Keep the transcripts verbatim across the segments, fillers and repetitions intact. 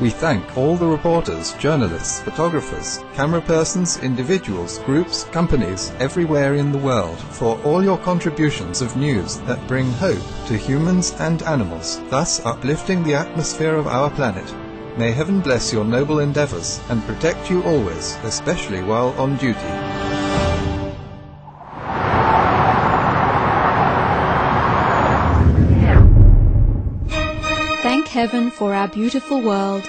We thank all the reporters, journalists, photographers, camera persons, individuals, groups, companies, everywhere in the world, for all your contributions of news that bring hope to humans and animals, thus uplifting the atmosphere of our planet. May heaven bless your noble endeavors and protect you always, especially while on duty. Thank heaven for our beautiful world.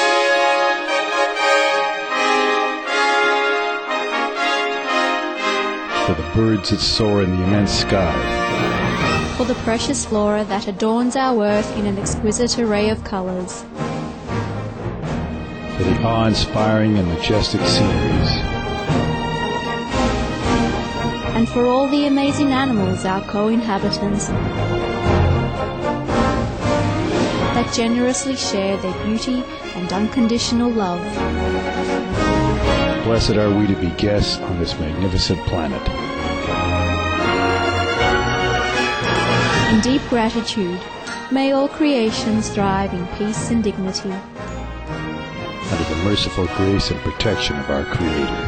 For the birds that soar in the immense sky. For the precious flora that adorns our earth in an exquisite array of colors. For the awe-inspiring and majestic sceneries. And for all the amazing animals, our co-inhabitants, that generously share their beauty and unconditional love. Blessed are we to be guests on this magnificent planet. In deep gratitude, may all creations thrive in peace and dignity. Under the merciful grace and protection of our Creator.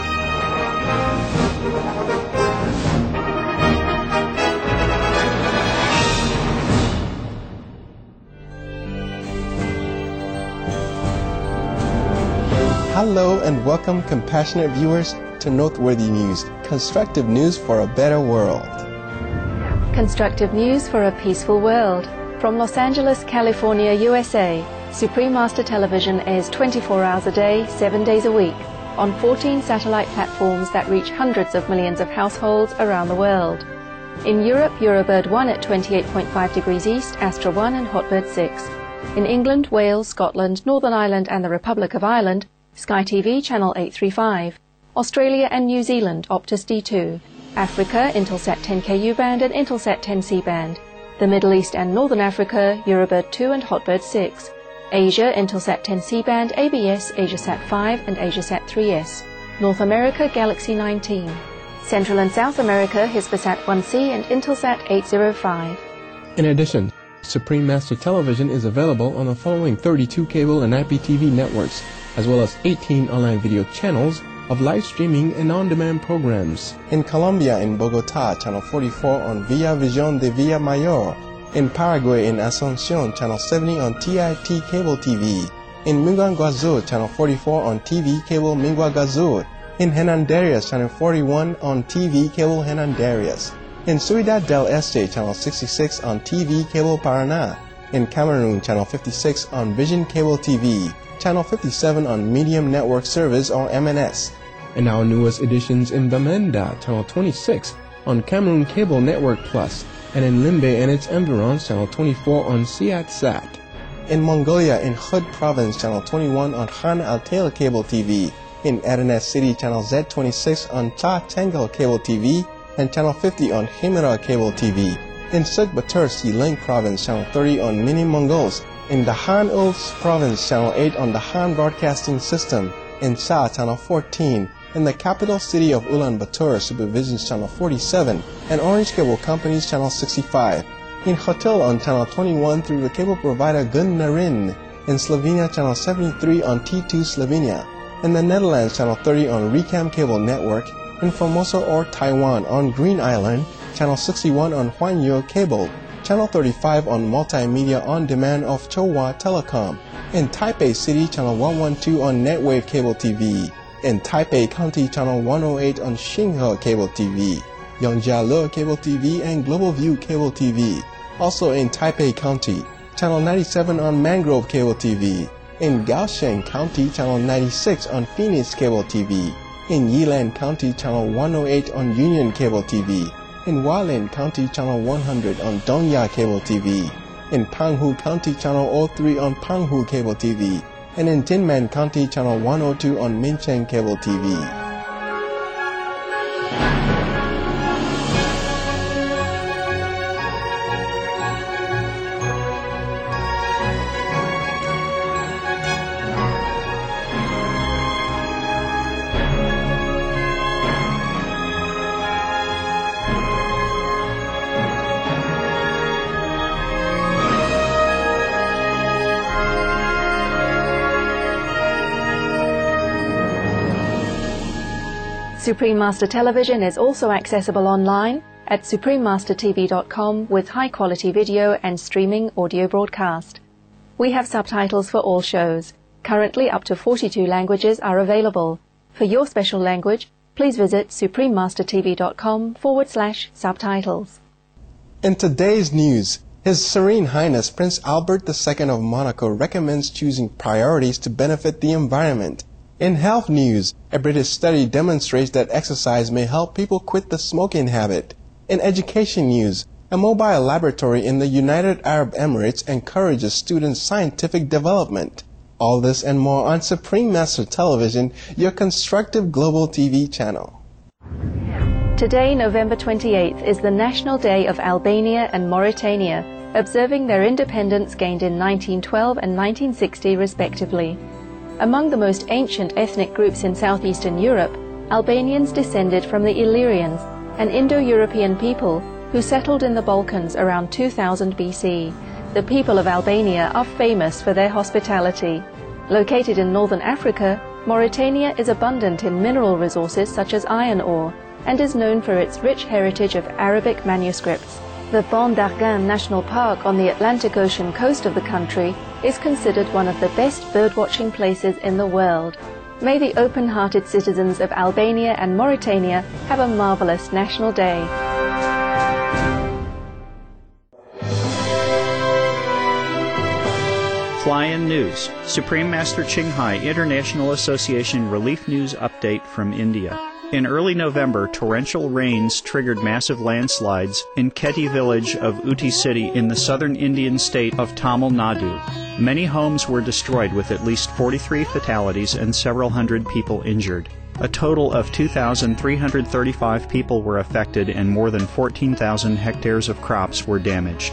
Hello and welcome, compassionate viewers, to Noteworthy News, constructive news for a better world. Constructive news for a peaceful world. From Los Angeles, California, U S A, Supreme Master Television airs twenty-four hours a day, seven days a week, on fourteen satellite platforms that reach hundreds of millions of households around the world. In Europe, Eurobird one at twenty-eight point five degrees east, Astra one and Hotbird six. In England, Wales, Scotland, Northern Ireland and the Republic of Ireland, Sky T V channel eight thirty-five, Australia and New Zealand Optus D two, Africa Intelsat ten K U band and Intelsat ten C band, the Middle East and Northern Africa Eurobird two and Hotbird six, Asia Intelsat ten C band, A B S, AsiaSat five and AsiaSat three S, North America Galaxy nineteen, Central and South America Hispasat one C and Intelsat eight oh five. In addition, Supreme Master Television is available on the following thirty-two cable and I P T V networks, as well as eighteen online video channels of live streaming and on-demand programs. In Colombia, in Bogota, channel forty-four on Via Visión de Villa Mayor. In Paraguay, in Asunción, channel seventy on T I T Cable T V. In Minguanguazú, channel forty-four on T V Cable Minguanguazú. In Hernandarias, channel forty-one on T V Cable Hernandarias. In Ciudad del Este, channel sixty-six on T V Cable Paraná. In Cameroon, channel fifty-six on Vision Cable T V. Channel fifty-seven on Medium Network Service or M N S. And our newest editions in Bamenda, channel twenty-six on Cameroon Cable Network Plus, and in Limbe and its environs, channel twenty-four on SeatSat. In Mongolia, in Hud Province, channel twenty-one on Han Altel Cable T V. In Adenes City, channel Z twenty-six on Cha Tangal Cable T V, and channel fifty on Himera Cable T V. In Sukhbatur Link Province, channel thirty on Mini Mongols. In the Han Ulfs Province, channel eight on the Han Broadcasting System. In Sa, channel fourteen. In the capital city of Ulaanbaatar, Supervisions channel forty-seven. And Orange Cable Company's channel sixty-five. In Hotel on channel twenty-one through the cable provider Gunnarin. In Slovenia, channel seventy-three on T two Slovenia. In the Netherlands, channel thirty on Recam Cable Network. In Formosa or Taiwan on Green Island, channel sixty-one on Huanyu Cable. Channel thirty-five on Multimedia On Demand of Chowa Telecom. In Taipei City, channel one twelve on Netwave Cable T V. In Taipei County, channel one oh eight on Xinghe Cable T V, Yangjiale Cable T V, and Global View Cable T V. Also in Taipei County, channel ninety-seven on Mangrove Cable T V. In Kaohsiung County, channel ninety-six on Phoenix Cable T V. In Yilan County, channel one oh eight on Union Cable T V. In Hualien County, channel one hundred on Dongya Cable T V. In Panghu County, channel oh three on Panghu Cable T V. And in Jinmen County, channel one oh two on Mincheng Cable T V. Supreme Master Television is also accessible online at supreme master t v dot com with high-quality video and streaming audio broadcast. We have subtitles for all shows. Currently, up to forty-two languages are available. For your special language, please visit supreme master t v dot com forward slash subtitles. In today's news, His Serene Highness Prince Albert the Second of Monaco recommends choosing priorities to benefit the environment. In health news, a British study demonstrates that exercise may help people quit the smoking habit. In education news, a mobile laboratory in the United Arab Emirates encourages students' scientific development. All this and more on Supreme Master Television, your constructive global T V channel. Today, November twenty-eighth, is the National Day of Albania and Mauritania, observing their independence gained in nineteen twelve and nineteen sixty respectively. Among the most ancient ethnic groups in southeastern Europe, Albanians descended from the Illyrians, an Indo-European people who settled in the Balkans around two thousand B C. The people of Albania are famous for their hospitality. Located in northern Africa, Mauritania is abundant in mineral resources such as iron ore and is known for its rich heritage of Arabic manuscripts. The Ban d'Arguin National Park on the Atlantic Ocean coast of the country is considered one of the best birdwatching places in the world. May the open-hearted citizens of Albania and Mauritania have a marvelous National Day. Fly-in News, Supreme Master Ching Hai International Association Relief News Update from India. In early November, torrential rains triggered massive landslides in Keti village of Uti city in the southern Indian state of Tamil Nadu. Many homes were destroyed with at least forty-three fatalities and several hundred people injured. A total of two thousand three hundred thirty-five people were affected and more than fourteen thousand hectares of crops were damaged.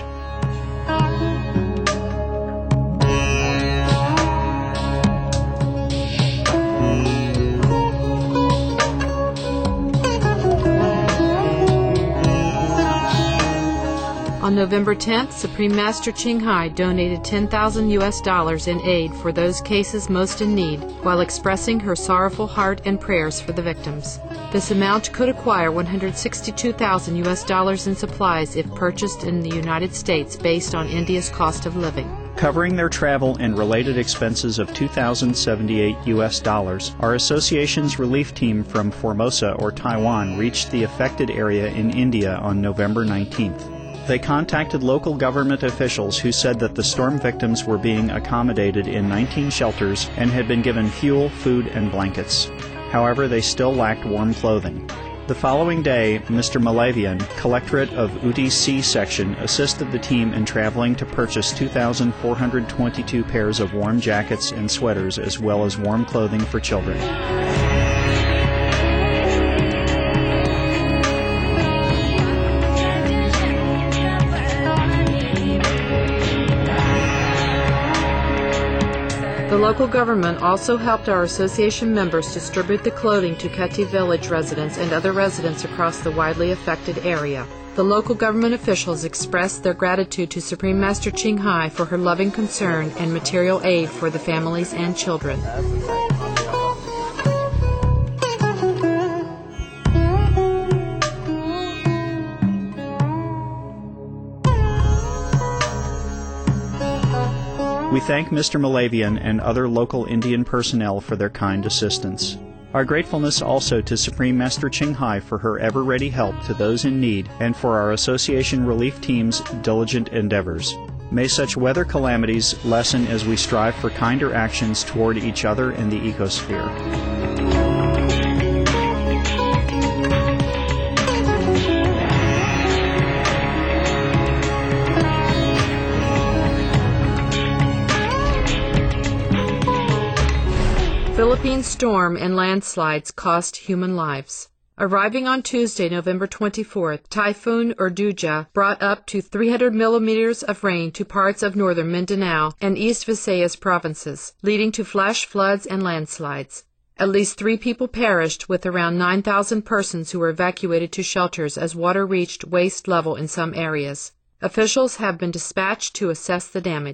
On November tenth, Supreme Master Ching Hai donated ten thousand U S dollars in aid for those cases most in need, while expressing her sorrowful heart and prayers for the victims. This amount could acquire one hundred sixty-two thousand U S dollars in supplies if purchased in the United States based on India's cost of living. Covering their travel and related expenses of two thousand seventy-eight U S dollars, our association's relief team from Formosa or Taiwan reached the affected area in India on November nineteenth. They contacted local government officials who said that the storm victims were being accommodated in nineteen shelters and had been given fuel, food, and blankets. However, they still lacked warm clothing. The following day, Mister Malavian, Collectorate of Uti C section, assisted the team in traveling to purchase two thousand four hundred twenty-two pairs of warm jackets and sweaters as well as warm clothing for children. The local government also helped our association members distribute the clothing to Keti village residents and other residents across the widely affected area. The local government officials expressed their gratitude to Supreme Master Ching Hai for her loving concern and material aid for the families and children. We thank Mister Malavian and other local Indian personnel for their kind assistance. Our gratefulness also to Supreme Master Ching Hai for her ever-ready help to those in need and for our association relief team's diligent endeavors. May such weather calamities lessen as we strive for kinder actions toward each other and the ecosphere. Philippine storm and landslides cost human lives. Arriving on Tuesday, November twenty-fourth, Typhoon Urduja brought up to three hundred millimeters of rain to parts of northern Mindanao and East Visayas provinces, leading to flash floods and landslides. At least three people perished, with around nine thousand persons who were evacuated to shelters as water reached waist level in some areas. Officials have been dispatched to assess the damage.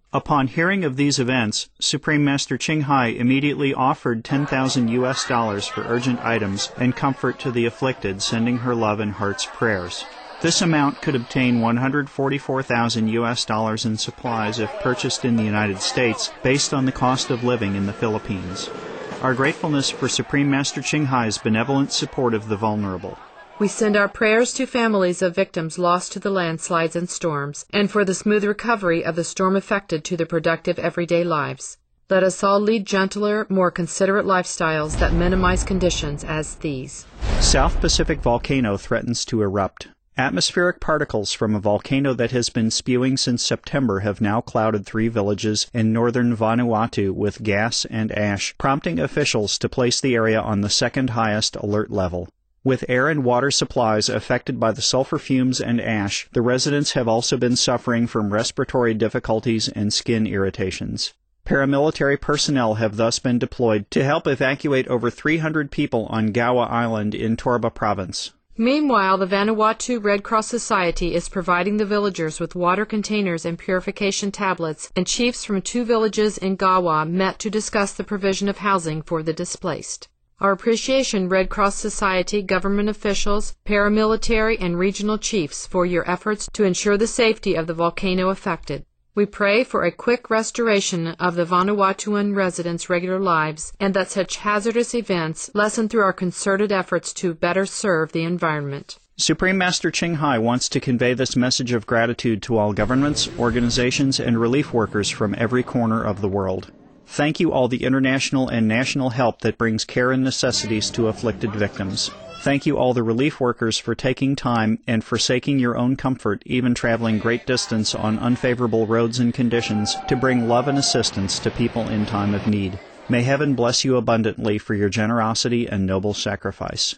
Upon hearing of these events, Supreme Master Ching Hai immediately offered ten thousand U S dollars for urgent items and comfort to the afflicted, sending her love and heart's prayers. This amount could obtain one hundred forty-four thousand U S dollars in supplies if purchased in the United States based on the cost of living in the Philippines. Our gratefulness for Supreme Master Ching Hai's benevolent support of the vulnerable. We send our prayers to families of victims lost to the landslides and storms, and for the smooth recovery of the storm-affected to their productive everyday lives. Let us all lead gentler, more considerate lifestyles that minimize conditions as these. South Pacific volcano threatens to erupt. Atmospheric particles from a volcano that has been spewing since September have now clouded three villages in northern Vanuatu with gas and ash, prompting officials to place the area on the second highest alert level. With air and water supplies affected by the sulfur fumes and ash, the residents have also been suffering from respiratory difficulties and skin irritations. Paramilitary personnel have thus been deployed to help evacuate over three hundred people on Gawa Island in Torba Province. Meanwhile, the Vanuatu Red Cross Society is providing the villagers with water containers and purification tablets, and chiefs from two villages in Gawa met to discuss the provision of housing for the displaced. Our appreciation, Red Cross Society, government officials, paramilitary, and regional chiefs, for your efforts to ensure the safety of the volcano affected. We pray for a quick restoration of the Vanuatuan residents' regular lives, and that such hazardous events lessen through our concerted efforts to better serve the environment. Supreme Master Ching Hai wants to convey this message of gratitude to all governments, organizations, and relief workers from every corner of the world. Thank you all the international and national help that brings care and necessities to afflicted victims. Thank you all the relief workers for taking time and forsaking your own comfort, even traveling great distance on unfavorable roads and conditions, to bring love and assistance to people in time of need. May heaven bless you abundantly for your generosity and noble sacrifice.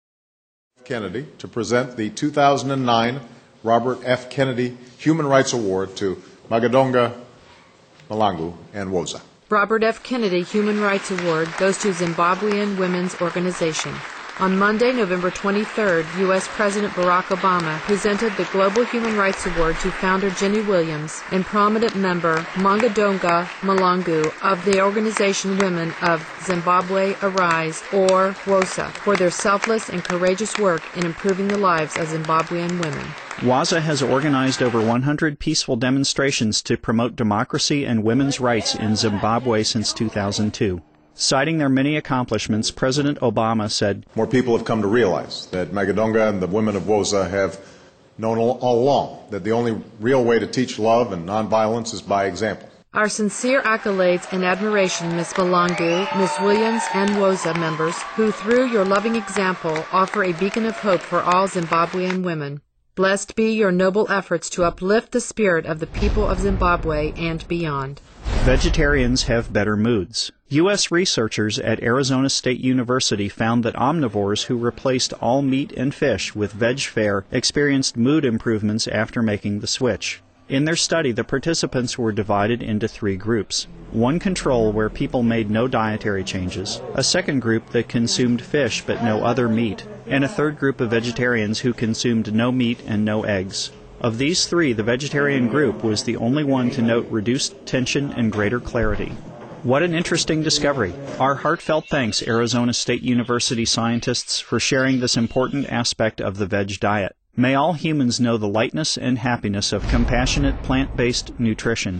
Kennedy to present the two thousand nine Robert F. Kennedy Human Rights Award to Magandonga, Malangu, and Woza. Robert F. Kennedy Human Rights Award goes to Zimbabwean Women's Organization. On Monday, November twenty-third, U S President Barack Obama presented the Global Human Rights Award to founder Jenny Williams and prominent member Magandonga Malangu of the organization Women of Zimbabwe Arise, or WOZA, for their selfless and courageous work in improving the lives of Zimbabwean women. WOZA has organized over one hundred peaceful demonstrations to promote democracy and women's rights in Zimbabwe since two thousand two. Citing their many accomplishments, President Obama said, "More people have come to realize that Magandonga and the women of WOZA have known all, all along that the only real way to teach love and nonviolence is by example." Our sincere accolades and admiration, Miz Malangu, Miz Williams, and WOZA members, who through your loving example offer a beacon of hope for all Zimbabwean women. Blessed be your noble efforts to uplift the spirit of the people of Zimbabwe and beyond. Vegetarians have better moods. U S researchers at Arizona State University found that omnivores who replaced all meat and fish with veg fare experienced mood improvements after making the switch. In their study, the participants were divided into three groups. One control where people made no dietary changes, a second group that consumed fish but no other meat, and a third group of vegetarians who consumed no meat and no eggs. Of these three, the vegetarian group was the only one to note reduced tension and greater clarity. What an interesting discovery. Our heartfelt thanks, Arizona State University scientists, for sharing this important aspect of the veg diet. May all humans know the lightness and happiness of compassionate plant-based nutrition.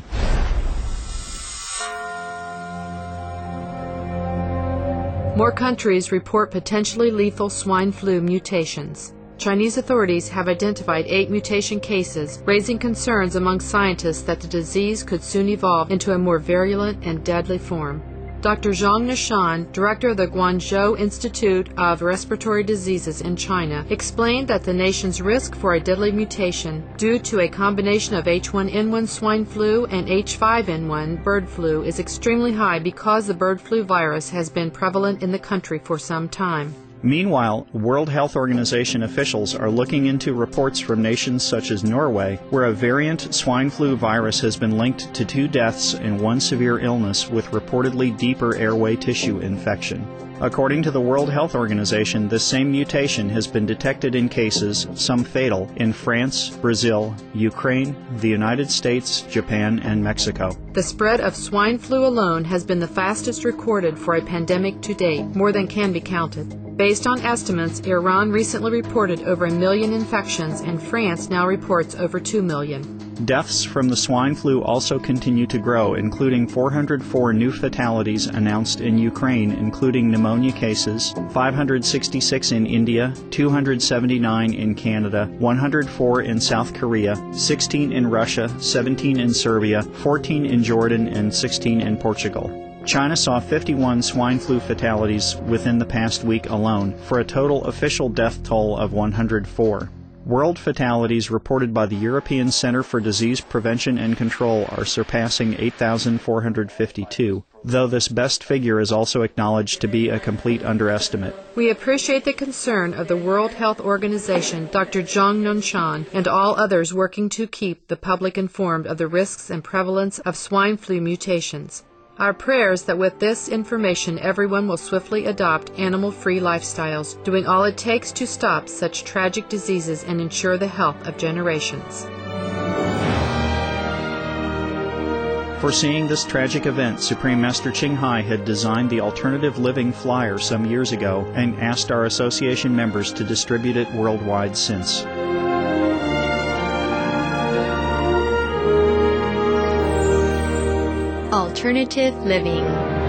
More countries report potentially lethal swine flu mutations. Chinese authorities have identified eight mutation cases, raising concerns among scientists that the disease could soon evolve into a more virulent and deadly form. Doctor Zhang Nishan, director of the Guangzhou Institute of Respiratory Diseases in China, explained that the nation's risk for a deadly mutation due to a combination of H one N one swine flu and H five N one bird flu is extremely high because the bird flu virus has been prevalent in the country for some time. Meanwhile, World Health Organization officials are looking into reports from nations such as Norway, where a variant swine flu virus has been linked to two deaths and one severe illness with reportedly deeper airway tissue infection. According to the World Health Organization, this same mutation has been detected in cases, some fatal, in France, Brazil, Ukraine, the United States, Japan, and Mexico. The spread of swine flu alone has been the fastest recorded for a pandemic to date, more than can be counted. Based on estimates, Iran recently reported over a million infections, and France now reports over two million. Deaths from the swine flu also continue to grow, including four hundred four new fatalities announced in Ukraine, including pneumonia cases, five hundred sixty-six in India, two hundred seventy-nine in Canada, one hundred four in South Korea, sixteen in Russia, seventeen in Serbia, fourteen in Jordan, and sixteen in Portugal. China saw fifty-one swine flu fatalities within the past week alone, for a total official death toll of one hundred four. World fatalities reported by the European Center for Disease Prevention and Control are surpassing eight thousand four hundred fifty-two, though this best figure is also acknowledged to be a complete underestimate. We appreciate the concern of the World Health Organization, Doctor Zhang Nonshan, and all others working to keep the public informed of the risks and prevalence of swine flu mutations. Our prayers that with this information everyone will swiftly adopt animal-free lifestyles, doing all it takes to stop such tragic diseases and ensure the health of generations. Foreseeing this tragic event, Supreme Master Ching Hai had designed the Alternative Living Flyer some years ago and asked our association members to distribute it worldwide since. Alternative living.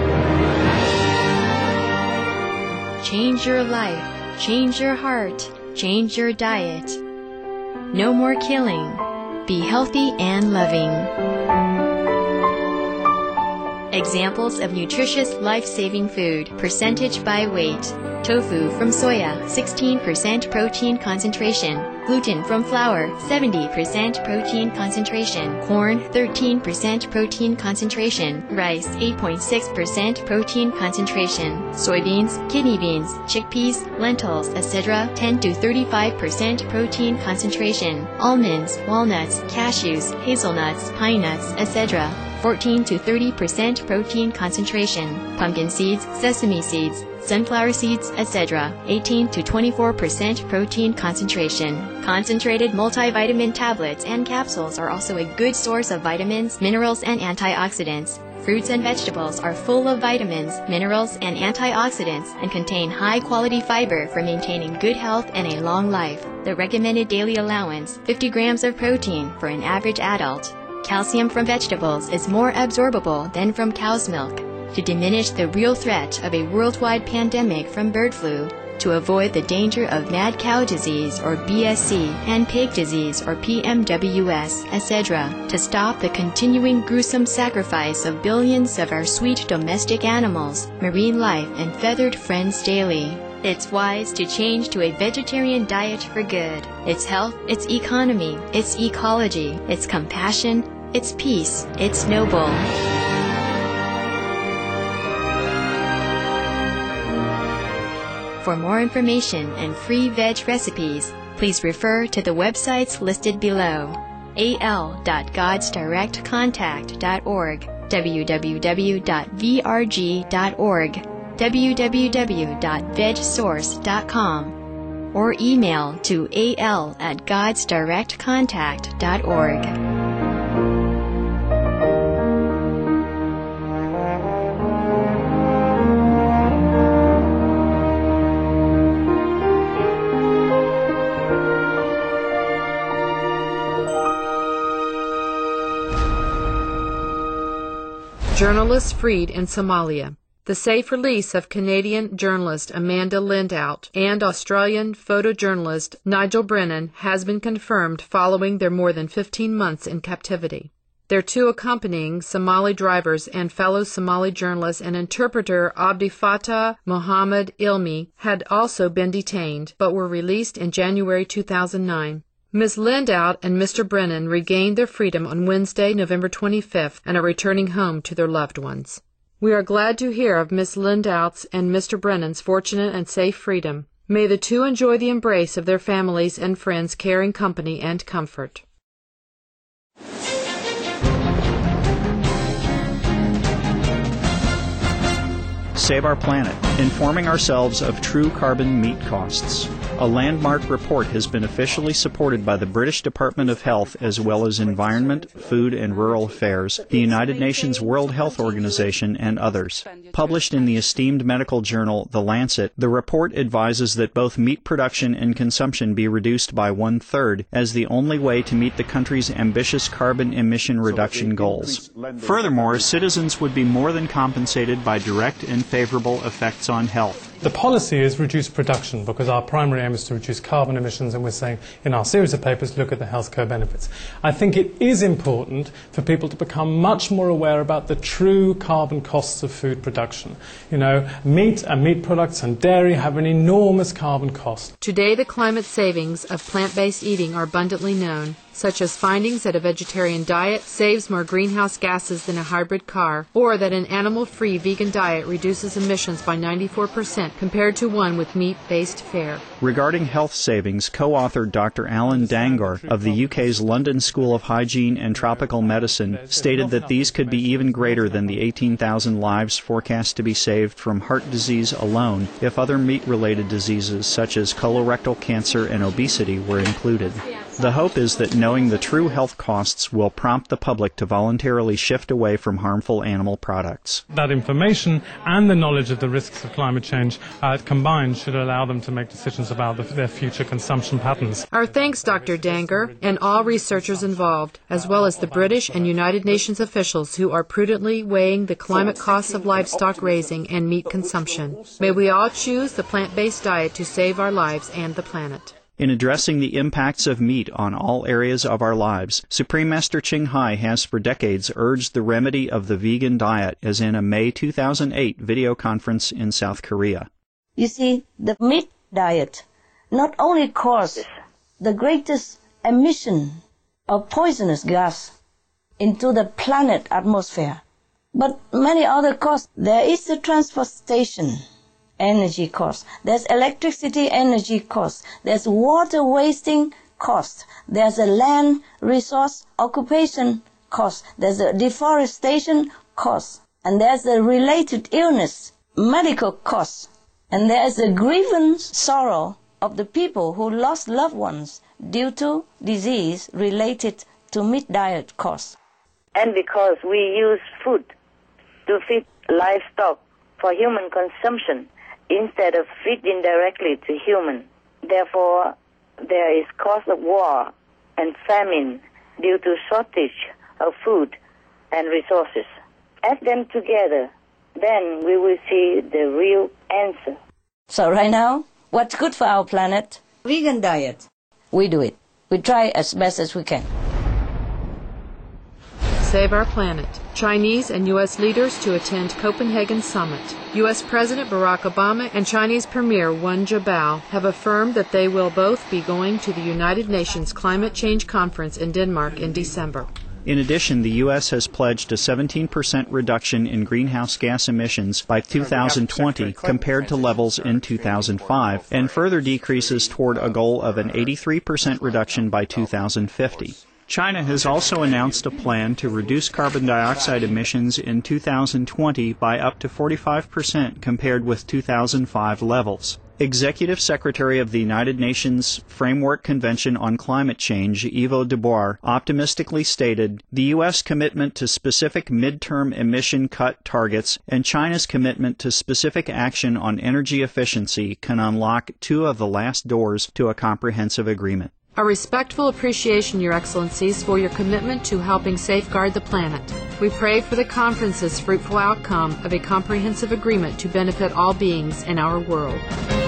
Change your life, change your heart, change your diet. No more killing. Be healthy and loving. Examples of nutritious, life-saving food, percentage by weight. Tofu from soya, sixteen percent protein concentration. Gluten from flour, seventy percent protein concentration. Corn, thirteen percent protein concentration. Rice, eight point six percent protein concentration. Soybeans, kidney beans, chickpeas, lentils, et cetera ten to thirty-five percent protein concentration. Almonds, walnuts, cashews, hazelnuts, pine nuts, et cetera fourteen to thirty percent protein concentration. Pumpkin seeds, sesame seeds, sunflower seeds, et cetera eighteen to twenty-four percent protein concentration. Concentrated multivitamin tablets and capsules are also a good source of vitamins, minerals, and antioxidants. Fruits and vegetables are full of vitamins, minerals, and antioxidants and contain high-quality fiber for maintaining good health and a long life. The recommended daily allowance, fifty grams of protein for an average adult. Calcium from vegetables is more absorbable than from cow's milk. To diminish the real threat of a worldwide pandemic from bird flu, to avoid the danger of mad cow disease or B S C and pig disease or P M W S, et cetera, to stop the continuing gruesome sacrifice of billions of our sweet domestic animals, marine life, and feathered friends daily. It's wise to change to a vegetarian diet for good. Its health, its economy, its ecology, its compassion, its peace, it's noble. For more information and free veg recipes, please refer to the websites listed below. a l dot gods direct contact dot org, w w w dot v r g dot org, w w w dot veg source dot com, or email to a l at gods direct contact dot org. Journalists freed in Somalia. The safe release of Canadian journalist Amanda Lindout and Australian photojournalist Nigel Brennan has been confirmed following their more than fifteen months in captivity. Their two accompanying Somali drivers and fellow Somali journalist and interpreter Abdi Fattah Mohammed Ilmi had also been detained, but were released in January two thousand nine. Miz Lindout and Mister Brennan regained their freedom on Wednesday, November twenty-fifth, and are returning home to their loved ones. We are glad to hear of Miss Lindout's and Mister Brennan's fortunate and safe freedom. May the two enjoy the embrace of their families and friends' caring company and comfort. Save Our Planet, informing ourselves of true carbon meat costs. A landmark report has been officially supported by the British Department of Health as well as Environment, Food and Rural Affairs, the United Nations World Health Organization, and others. Published in the esteemed medical journal The Lancet, the report advises that both meat production and consumption be reduced by one-third as the only way to meet the country's ambitious carbon emission reduction goals. Furthermore, citizens would be more than compensated by direct and favorable effects on health. The policy is reduce production because our primary aim is to reduce carbon emissions, and we're saying in our series of papers, look at the healthcare benefits. I think it is important for people to become much more aware about the true carbon costs of food production. You know, meat and meat products and dairy have an enormous carbon cost. Today, the climate savings of plant-based eating are abundantly known, such as findings that a vegetarian diet saves more greenhouse gases than a hybrid car, or that an animal-free vegan diet reduces emissions by ninety-four percent compared to one with meat-based fare. Regarding health savings, co-author Doctor Alan Dangour of the U K's London School of Hygiene and Tropical Medicine stated that these could be even greater than the eighteen thousand lives forecast to be saved from heart disease alone if other meat-related diseases such as colorectal cancer and obesity were included. The hope is that knowing the true health costs will prompt the public to voluntarily shift away from harmful animal products. That information and the knowledge of the risks of climate change uh, combined should allow them to make decisions about the, their future consumption patterns. Our thanks, Doctor Dangour, and all researchers involved, as well as the British and United Nations officials who are prudently weighing the climate costs of livestock raising and meat consumption. May we all choose the plant-based diet to save our lives and the planet. In addressing the impacts of meat on all areas of our lives, Supreme Master Ching Hai has for decades urged the remedy of the vegan diet, as in a May two thousand eight video conference in South Korea. You see, the meat diet not only causes the greatest emission of poisonous gas into the planet atmosphere, but many other costs. There is the transportation energy cost, there's electricity energy cost, there's water wasting cost, there's a land resource occupation cost, there's a deforestation cost, and there's a related illness medical cost, and there's a grievance sorrow of the people who lost loved ones due to disease related to meat diet costs. And because we use food to feed livestock for human consumption, instead of feeding directly to human. Therefore, there is cause of war and famine due to shortage of food and resources. Add them together, then we will see the real answer. So right now, what's good for our planet? Vegan diet. We do it. We try as best as we can. Save Our Planet. Chinese and U S leaders to attend Copenhagen Summit. U S President Barack Obama and Chinese Premier Wen Jiabao have affirmed that they will both be going to the United Nations Climate Change Conference in Denmark in December. In addition, the U S has pledged a seventeen percent reduction in greenhouse gas emissions by two thousand twenty compared to levels in two thousand five, and further decreases toward a goal of an eighty-three percent reduction by two thousand fifty. China has also announced a plan to reduce carbon dioxide emissions in two thousand twenty by up to forty-five percent compared with two thousand five levels. Executive Secretary of the United Nations Framework Convention on Climate Change, Ivo Dubois, optimistically stated, "The U S commitment to specific midterm emission cut targets and China's commitment to specific action on energy efficiency can unlock two of the last doors to a comprehensive agreement." A respectful appreciation, Your Excellencies, for your commitment to helping safeguard the planet. We pray for the conference's fruitful outcome of a comprehensive agreement to benefit all beings in our world.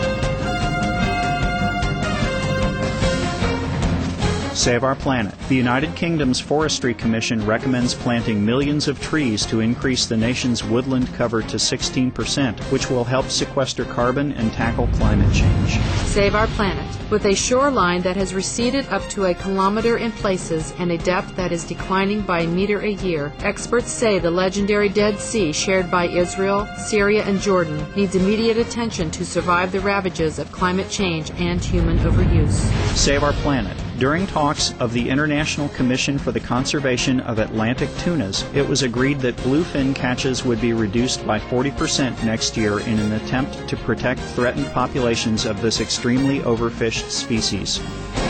Save Our Planet. The United Kingdom's Forestry Commission recommends planting millions of trees to increase the nation's woodland cover to sixteen percent, which will help sequester carbon and tackle climate change. Save Our Planet. With a shoreline that has receded up to a kilometer in places and a depth that is declining by a meter a year, experts say the legendary Dead Sea shared by Israel, Syria, and Jordan needs immediate attention to survive the ravages of climate change and human overuse. Save Our Planet. During talks of the International Commission for the Conservation of Atlantic Tunas, it was agreed that bluefin catches would be reduced by forty percent next year in an attempt to protect threatened populations of this extremely overfished species.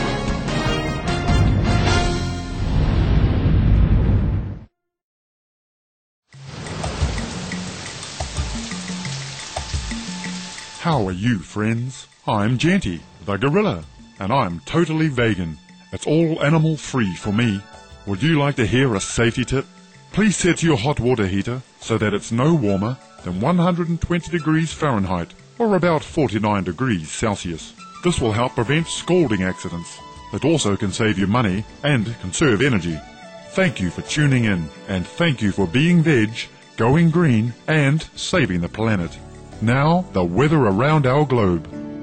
How are you, friends? I'm Genty, the gorilla, and I'm totally vegan. It's all animal-free for me. Would you like to hear a safety tip? Please set your hot water heater so that it's no warmer than one hundred twenty degrees Fahrenheit, or about forty-nine degrees Celsius. This will help prevent scalding accidents. It also can save you money and conserve energy. Thank you for tuning in, and thank you for being veg, going green, and saving the planet. Now, the weather around our globe.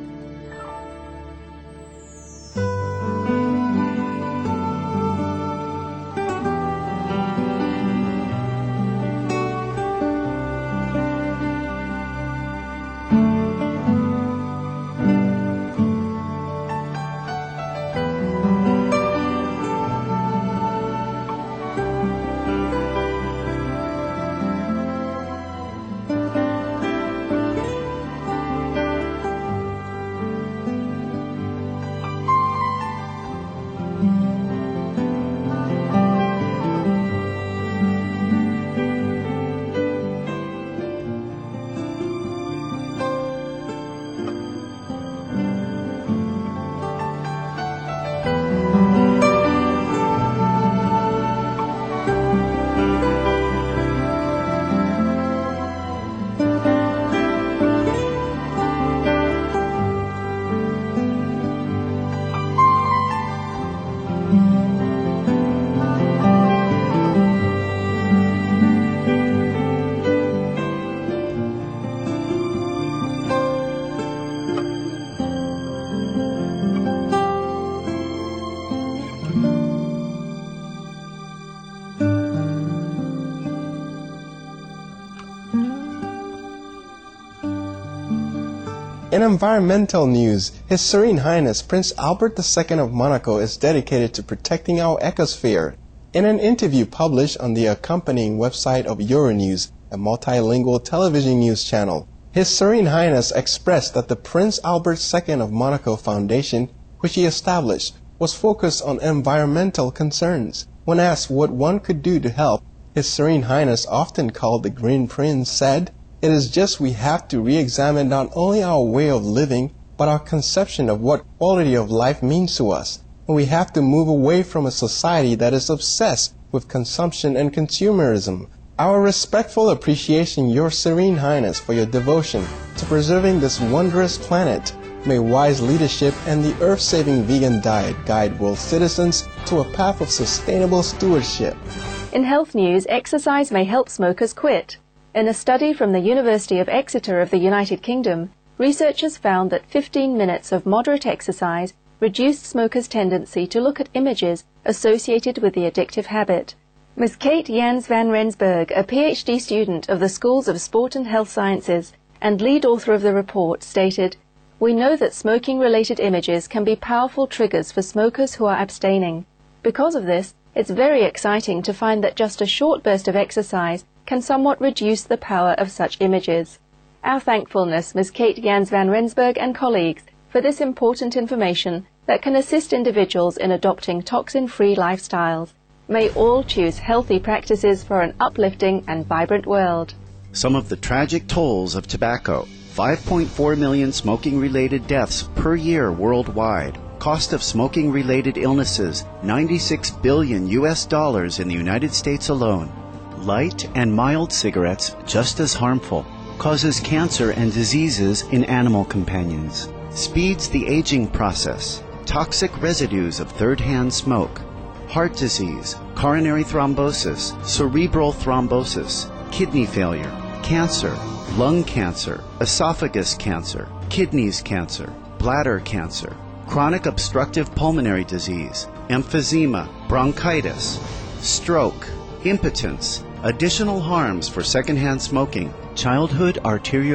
In environmental news, His Serene Highness Prince Albert the Second of Monaco is dedicated to protecting our ecosphere. In an interview published on the accompanying website of Euronews, a multilingual television news channel, His Serene Highness expressed that the Prince Albert the Second of Monaco Foundation, which he established, was focused on environmental concerns. When asked what one could do to help, His Serene Highness, often called the Green Prince, said, "It is just we have to re-examine not only our way of living, but our conception of what quality of life means to us. And we have to move away from a society that is obsessed with consumption and consumerism. Our respectful appreciation, Your Serene Highness, for your devotion to preserving this wondrous planet. May wise leadership and the earth-saving vegan diet guide world citizens to a path of sustainable stewardship." In health news, exercise may help smokers quit. In a study from the University of Exeter of the United Kingdom, researchers found that fifteen minutes of moderate exercise reduced smokers' tendency to look at images associated with the addictive habit. Miz Kate Jans van Rensburg, a PhD student of the Schools of Sport and Health Sciences and lead author of the report, stated, "We know that smoking-related images can be powerful triggers for smokers who are abstaining. Because of this, it's very exciting to find that just a short burst of exercise can somewhat reduce the power of such images." Our thankfulness, Miz Kate Jans van Rensburg and colleagues, for this important information that can assist individuals in adopting toxin-free lifestyles. May all choose healthy practices for an uplifting and vibrant world. Some of the tragic tolls of tobacco. five point four million smoking-related deaths per year worldwide. Cost of smoking-related illnesses, ninety-six billion U S dollars in the United States alone. Light and mild cigarettes, just as harmful, causes cancer and diseases in animal companions. Speeds the aging process. Toxic residues of third-hand smoke. Heart disease, coronary thrombosis, cerebral thrombosis, kidney failure, cancer, lung cancer, esophagus cancer, kidneys cancer, bladder cancer, chronic obstructive pulmonary disease, emphysema, bronchitis, stroke, impotence, additional harms for secondhand smoking, childhood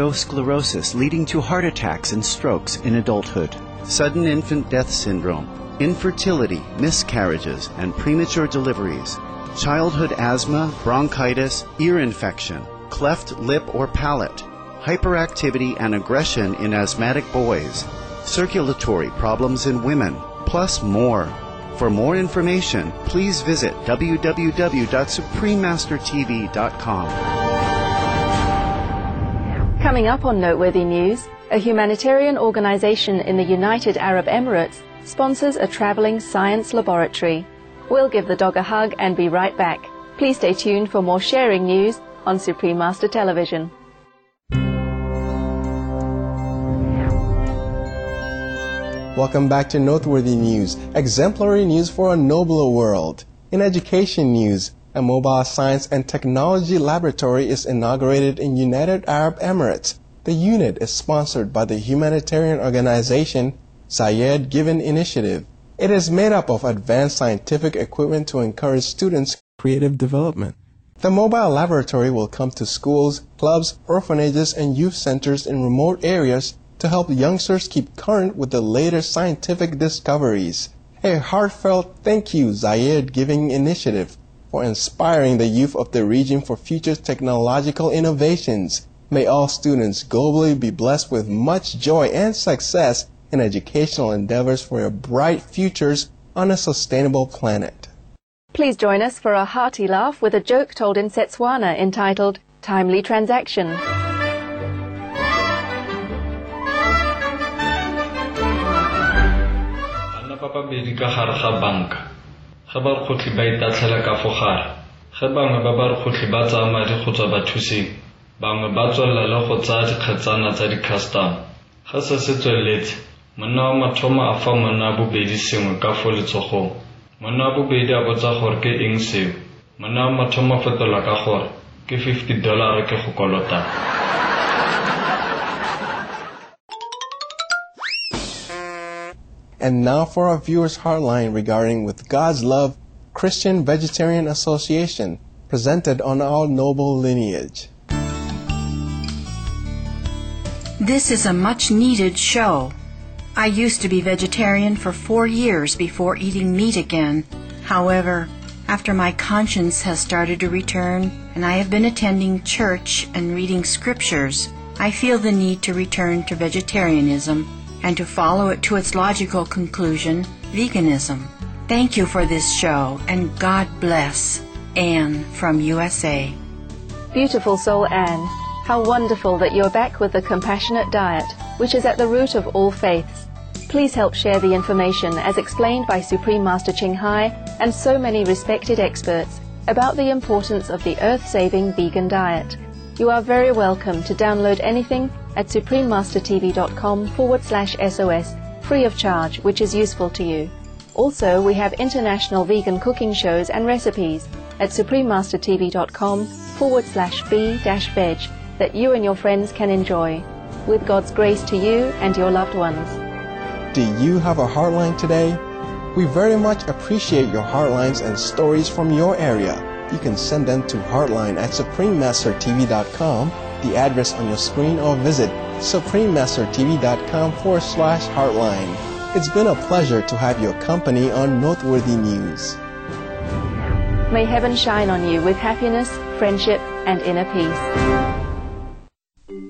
arteriosclerosis leading to heart attacks and strokes in adulthood, sudden infant death syndrome, infertility, miscarriages, and premature deliveries, childhood asthma, bronchitis, ear infection, cleft lip or palate, hyperactivity and aggression in asthmatic boys, circulatory problems in women, plus more. For more information, please visit w w w dot supreme master t v dot com. Coming up on Noteworthy News, a humanitarian organization in the United Arab Emirates sponsors a traveling science laboratory. We'll give the dog a hug and be right back. Please stay tuned for more sharing news on Supreme Master Television. Welcome back to Noteworthy News, exemplary news for a nobler world. In education news, a mobile science and technology laboratory is inaugurated in United Arab Emirates. The unit is sponsored by the humanitarian organization Zayed Given Initiative. It is made up of advanced scientific equipment to encourage students' creative development. The mobile laboratory will come to schools, clubs, orphanages, and youth centers in remote areas to help youngsters keep current with the latest scientific discoveries. A heartfelt thank you, Zayed Giving Initiative, for inspiring the youth of the region for future technological innovations. May all students globally be blessed with much joy and success in educational endeavors for your bright futures on a sustainable planet. Please join us for a hearty laugh with a joke told in Setswana entitled Timely Transaction. Babedi ka gare ga banka ge ba re gotli ba itatlhela ka fo gare ge bangwe ba ba re gotli ba tsaya madi go tswa bathusing bangwe ba tswelela le go tsaya dikgetsana tsa di-custom ge se se tsweletse monna wa mathomo a fa monna wa bobedi sengwe ka fo letsogong monna wa bobedi a botsa gore ke eng seo monna wa mathomo a fetola ka gore ke fifty dollars ke go kolota. And now for our viewers' hotline regarding With God's Love, Christian Vegetarian Association, presented on Our Noble Lineage. This is a much-needed show. I used to be vegetarian for four years before eating meat again. However, after my conscience has started to return and I have been attending church and reading scriptures, I feel the need to return to vegetarianism and to follow it to its logical conclusion, veganism. Thank you for this show, and God bless. Anne from U S A. Beautiful soul Anne, how wonderful that you're back with the compassionate diet, which is at the root of all faiths. Please help share the information as explained by Supreme Master Ching Hai and so many respected experts about the importance of the earth-saving vegan diet. You are very welcome to download anything at suprememastertv.com forward slash SOS, free of charge, which is useful to you. Also, we have international vegan cooking shows and recipes at suprememastertv.com forward slash b dash veg that you and your friends can enjoy. With God's grace to you and your loved ones. Do you have a heartline today? We very much appreciate your heartlines and stories from your area. You can send them to heartline at suprememastertv.com, the address on your screen, or visit suprememastertv.com forward slash heartline. It's been a pleasure to have your company on Noteworthy News. May heaven shine on you with happiness, friendship, and inner peace.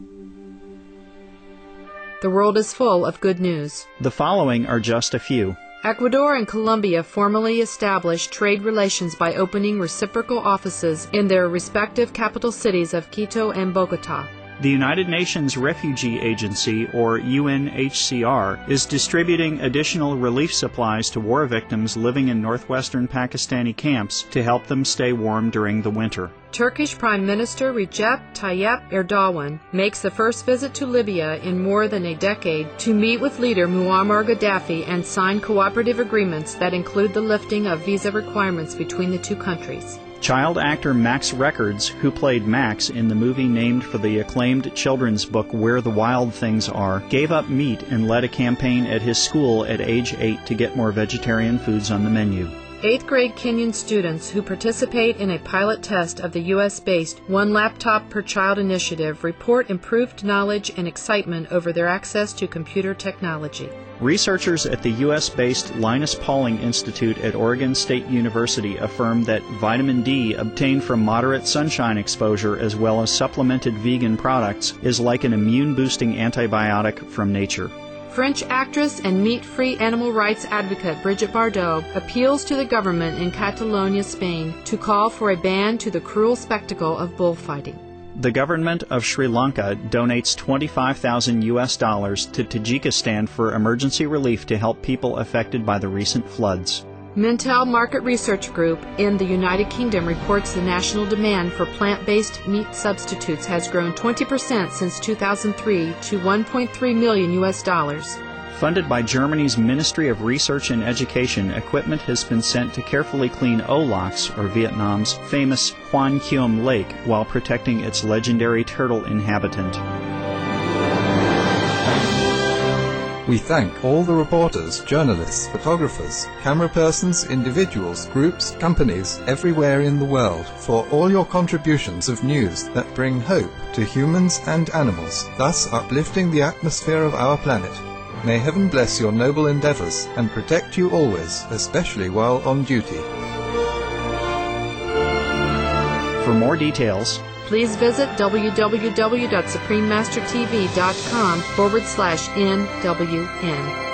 The world is full of good news. The following are just a few. Ecuador and Colombia formally established trade relations by opening reciprocal offices in their respective capital cities of Quito and Bogota. The United Nations Refugee Agency, or U N H C R, is distributing additional relief supplies to war victims living in northwestern Pakistani camps to help them stay warm during the winter. Turkish Prime Minister Recep Tayyip Erdogan makes the first visit to Libya in more than a decade to meet with leader Muammar Gaddafi and sign cooperative agreements that include the lifting of visa requirements between the two countries. Child actor Max Records, who played Max in the movie named for the acclaimed children's book Where the Wild Things Are, gave up meat and led a campaign at his school at age eight to get more vegetarian foods on the menu. Eighth grade Kenyan students who participate in a pilot test of the U S-based One Laptop Per Child initiative report improved knowledge and excitement over their access to computer technology. Researchers at the U S-based Linus Pauling Institute at Oregon State University affirm that vitamin D obtained from moderate sunshine exposure as well as supplemented vegan products is like an immune-boosting antibiotic from nature. French actress and meat-free animal rights advocate Brigitte Bardot appeals to the government in Catalonia, Spain, to call for a ban to the cruel spectacle of bullfighting. The government of Sri Lanka donates twenty-five thousand U S dollars to Tajikistan for emergency relief to help people affected by the recent floods. Mintel Market Research Group in the United Kingdom reports the national demand for plant-based meat substitutes has grown twenty percent since two thousand three to one point three million U S dollars. Funded by Germany's Ministry of Research and Education, equipment has been sent to carefully clean O L O K's, or Vietnam's famous Hoan Kiem Lake, while protecting its legendary turtle inhabitant. We thank all the reporters, journalists, photographers, camera persons, individuals, groups, companies, everywhere in the world for all your contributions of news that bring hope to humans and animals, thus uplifting the atmosphere of our planet. May heaven bless your noble endeavors and protect you always, especially while on duty. For more details, please visit w w w dot supreme master t v dot com forward slash N W N.